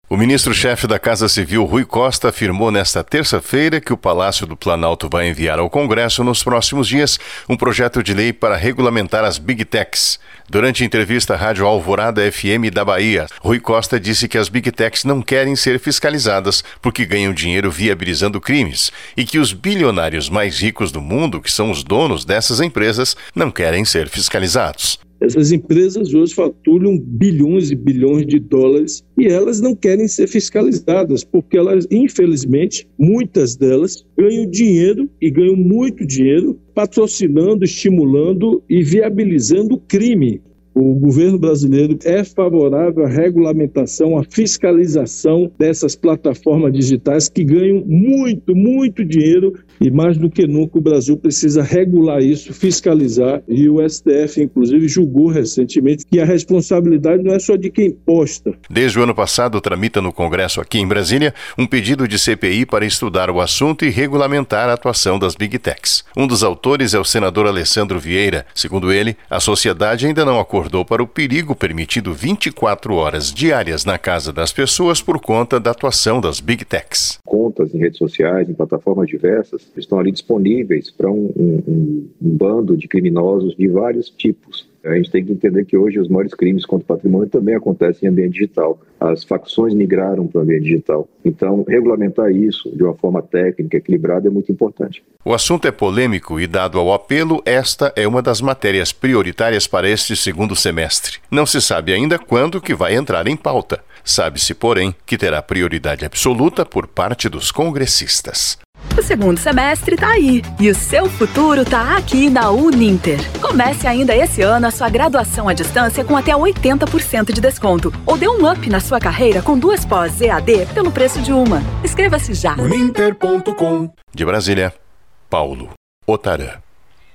O ministro-chefe da Casa Civil, Rui Costa, afirmou nesta terça-feira que o Palácio do Planalto vai enviar ao Congresso nos próximos dias um projeto de lei para regulamentar as Big Techs. Durante a entrevista à Rádio Alvorada FM da Bahia, Rui Costa disse que as Big Techs não querem ser fiscalizadas porque ganham dinheiro viabilizando crimes e que os bilionários mais ricos do mundo, que são os donos dessas empresas, não querem ser fiscalizados. Essas empresas hoje faturam bilhões e bilhões de dólares e elas não querem ser fiscalizadas porque elas, infelizmente, muitas delas ganham dinheiro e ganham muito dinheiro patrocinando, estimulando e viabilizando o crime. O governo brasileiro é favorável à regulamentação, à fiscalização dessas plataformas digitais que ganham muito, muito dinheiro e mais do que nunca o Brasil precisa regular isso, fiscalizar, e o STF, inclusive, julgou recentemente que a responsabilidade não é só de quem posta. Desde o ano passado, tramita no Congresso aqui em Brasília um pedido de CPI para estudar o assunto e regulamentar a atuação das Big Techs. Um dos autores é o senador Alessandro Vieira. Segundo ele, a sociedade ainda não acordou para o perigo permitido 24 horas diárias na casa das pessoas por conta da atuação das Big Techs. Contas em redes sociais, em plataformas diversas, estão ali disponíveis para um bando de criminosos de vários tipos. A gente tem que entender que hoje os maiores crimes contra o patrimônio também acontecem em ambiente digital. As facções migraram para o ambiente digital. Então, regulamentar isso de uma forma técnica, equilibrada, é muito importante. O assunto é polêmico e, dado ao apelo, esta é uma das matérias prioritárias para este segundo semestre. Não se sabe ainda quando que vai entrar em pauta. Sabe-se, porém, que terá prioridade absoluta por parte dos congressistas. O segundo semestre tá aí e o seu futuro tá aqui na Uninter. Comece ainda esse ano a sua graduação à distância com até 80% de desconto. Ou dê um up na sua carreira com 2 pós EAD pelo preço de uma. Inscreva-se já. Uninter.com. De Brasília, Paulo Otarã.